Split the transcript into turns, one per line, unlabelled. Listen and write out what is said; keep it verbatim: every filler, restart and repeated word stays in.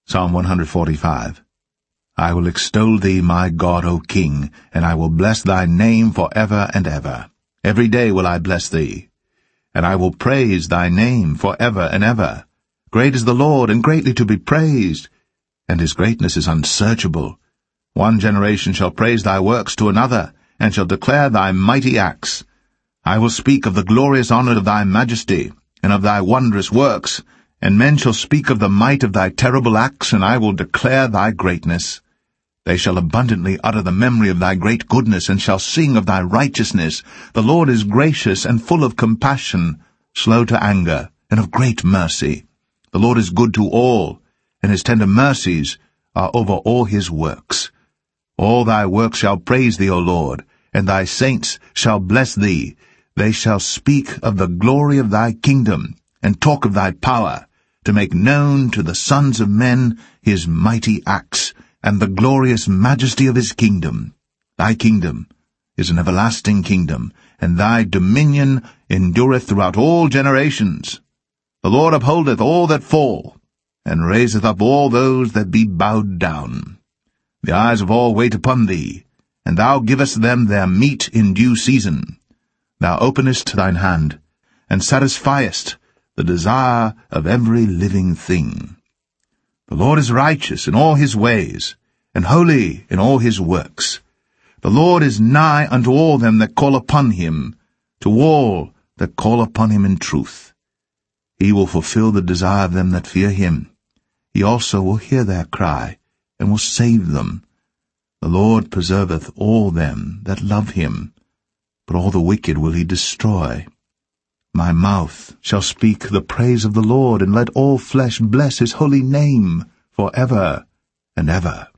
Psalm one forty-five. I will extol thee, my God, O King, and I will bless thy name for ever and ever. Every day will I bless thee, and I will praise thy name for ever and ever. Great is the Lord, and greatly to be praised, and his greatness is unsearchable. One generation shall praise thy works to another, and shall declare thy mighty acts. I will speak of the glorious honour of thy majesty, and of thy wondrous works, and men shall speak of the might of thy terrible acts, and I will declare thy greatness. They shall abundantly utter the memory of thy great goodness, and shall sing of thy righteousness. The Lord is gracious and full of compassion, slow to anger, and of great mercy. The Lord is good to all, and his tender mercies are over all his works. All thy works shall praise thee, O Lord, and thy saints shall bless thee. They shall speak of the glory of thy kingdom, and talk of thy power, to make known to the sons of men his mighty acts, and the glorious majesty of his kingdom. Thy kingdom is an everlasting kingdom, and thy dominion endureth throughout all generations. The Lord upholdeth all that fall, and raiseth up all those that be bowed down. The eyes of all wait upon thee, and thou givest them their meat in due season. Thou openest thine hand, and satisfiest the desire of every living thing. The Lord is righteous in all his ways, and holy in all his works. The Lord is nigh unto all them that call upon him, to all that call upon him in truth. He will fulfill the desire of them that fear him. He also will hear their cry, and will save them. The Lord preserveth all them that love him, but all the wicked will he destroy. My mouth shall speak the praise of the Lord, and let all flesh bless his holy name for ever and ever.